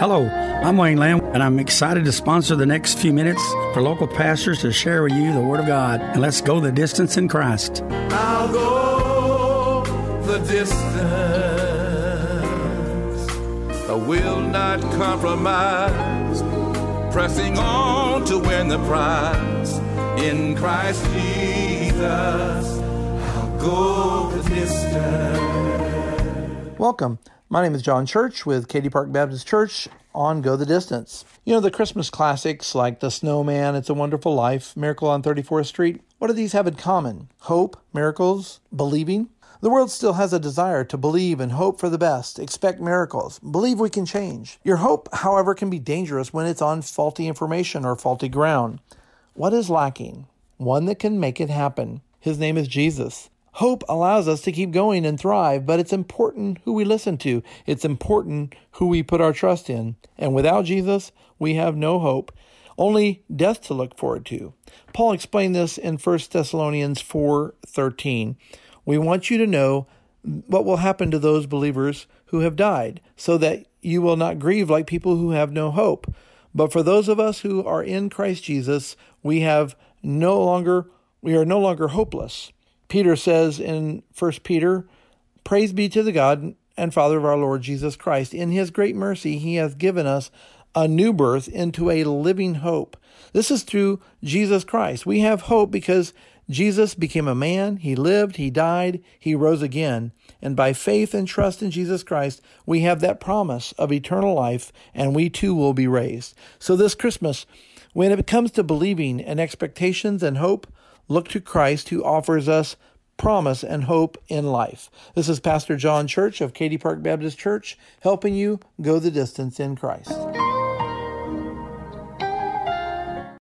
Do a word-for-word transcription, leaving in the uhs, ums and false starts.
Hello, I'm Wayne Lamb, and I'm excited to sponsor the next few minutes for local pastors to share with you the Word of God. And let's go the distance in Christ. I'll go the distance. I will not compromise. Pressing on to win the prize. In Christ Jesus, I'll go the distance. Welcome. My name is John Church with Katy Park Baptist Church on Go the Distance. You know, the Christmas classics like The Snowman, It's a Wonderful Life, Miracle on thirty-fourth Street, what do these have in common? Hope, miracles, believing? The world still has a desire to believe and hope for the best, expect miracles, believe we can change. Your hope, however, can be dangerous when it's on faulty information or faulty ground. What is lacking? One that can make it happen. His name is Jesus. Hope allows us to keep going and thrive, but it's important who we listen to. It's important who we put our trust in. And without Jesus, we have no hope, only death to look forward to. Paul explained this in First Thessalonians four thirteen. We want you to know what will happen to those believers who have died, so that you will not grieve like people who have no hope. But for those of us who are in Christ Jesus, we have no longer, we are no longer hopeless. Peter says in First Peter, praise be to the God and Father of our Lord Jesus Christ. In his great mercy, he has given us a new birth into a living hope. This is through Jesus Christ. We have hope because Jesus became a man, he lived, he died, he rose again. And by faith and trust in Jesus Christ, we have that promise of eternal life, and we too will be raised. So this Christmas, when it comes to believing and expectations and hope, look to Christ who offers us promise and hope in life. This is Pastor John Church of Katy Park Baptist Church, helping you go the distance in Christ.